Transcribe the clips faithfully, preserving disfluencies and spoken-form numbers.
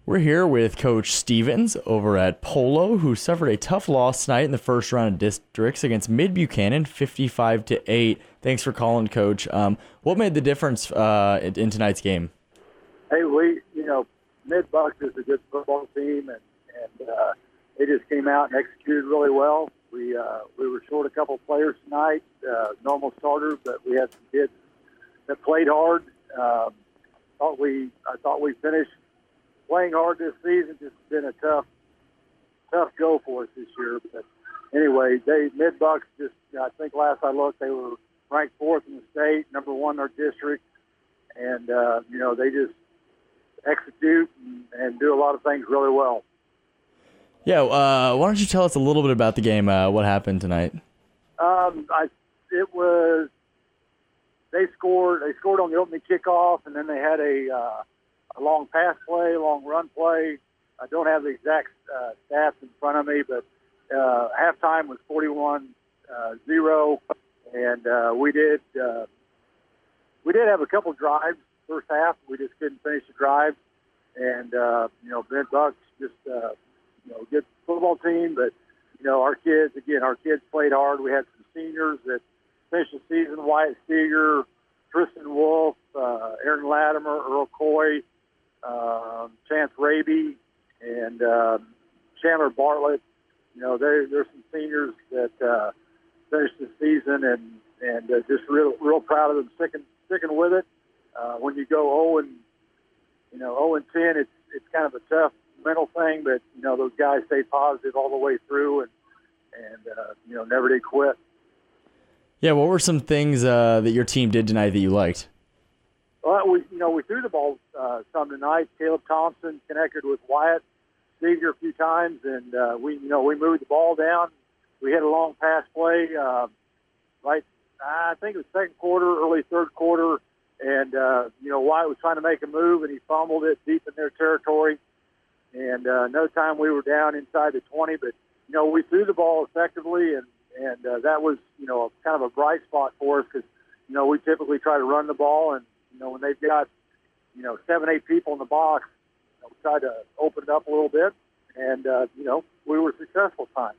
We're here with Coach Stevens over at Polo, who suffered a tough loss tonight in the first round of districts against Mid-Buchanan, fifty-five to eight. Thanks for calling, Coach. Um, what made the difference uh, in, in tonight's game? Hey, we, you know, Mid-Bucks is a good football team, and, and uh, they just came out and executed really well. We uh, we were short a couple of players tonight, uh, normal starters, but we had some kids that played hard. Um, thought we, I thought we finished playing hard this season. Just been a tough, tough go for us this year. But anyway, they Mid-Bucks just, I think last I looked, they were ranked fourth in the state, number one in our district, and uh, you know they just execute and, and do a lot of things really well. Yeah, uh, why don't you tell us a little bit about the game? Uh, what happened tonight? Um, I it was they scored. They scored on the opening kickoff, and then they had a. Uh, A long pass play, long run play. I don't have the exact uh, stats in front of me, but uh, halftime was forty-one zero, and uh, we did uh, we did have a couple drives first half. We just couldn't finish the drive, and uh, you know, Mid-Bucks just uh, you know, good football team, but you know, our kids again, our kids played hard. We had some seniors that finished the season: Wyatt Steger, Tristan Wolf, uh, Aaron Latimer, Earl Coy. Um, Chance Raby and um, Chandler Bartlett. You know, there there's some seniors that uh, finished the season, and and uh, just real real proud of them sticking sticking with it. Uh, when you go oh and you know oh and ten, it's it's kind of a tough mental thing, but you know those guys stayed positive all the way through, and and uh, you know never did quit. Yeah, what were some things uh, that your team did tonight that you liked? Well, we, you know, we threw the ball uh, some tonight. Caleb Thompson connected with Wyatt Steger a few times, and uh, we, you know, we moved the ball down. We had a long pass play, uh, right? I think it was second quarter, early third quarter, and uh, you know, Wyatt was trying to make a move, and he fumbled it deep in their territory. And uh, no time we were down inside the twenty, but you know, we threw the ball effectively, and and uh, that was, you know, kind of a bright spot for us because you know we typically try to run the ball and. You know, when they've got, you know, seven, eight people in the box, you know, we tried to open it up a little bit, and, uh, you know, we were successful time.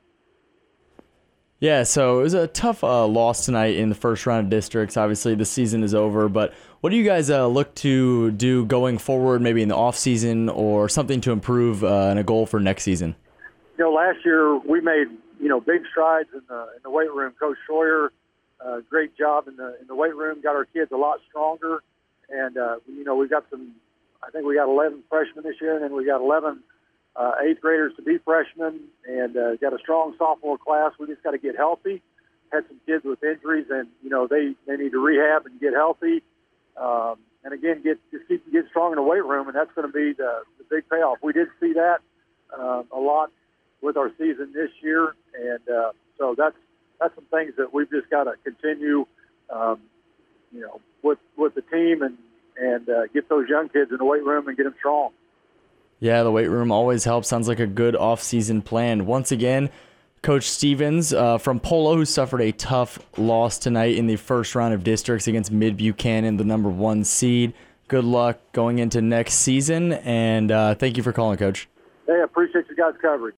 Yeah, so it was a tough uh, loss tonight in the first round of districts. Obviously, the season is over, but what do you guys uh, look to do going forward, maybe in the off season, or something to improve uh, and a goal for next season? You know, last year we made, you know, big strides in the in the weight room. Coach Schroyer, uh, great job in the in the weight room, got our kids a lot stronger. And, uh, you know, we've got some, I think we got eleven freshmen this year, and then we got eleven uh, eighth graders to be freshmen, and uh, got a strong sophomore class. We just got to get healthy. Had some kids with injuries, and, you know, they, they need to rehab and get healthy. Um, and, again, get just keep get strong in the weight room, and that's going to be the, the big payoff. We did see that uh, a lot with our season this year, and uh, so that's, that's some things that we've just got to continue um, you know, with with the team and and uh, get those young kids in the weight room and get them strong. Yeah, the weight room always helps. Sounds like a good off-season plan. Once again, Coach Stevens uh, from Polo, who suffered a tough loss tonight in the first round of districts against Mid-Buchanan, the number one seed. Good luck going into next season, and uh, thank you for calling, Coach. Hey, I appreciate you guys' coverage.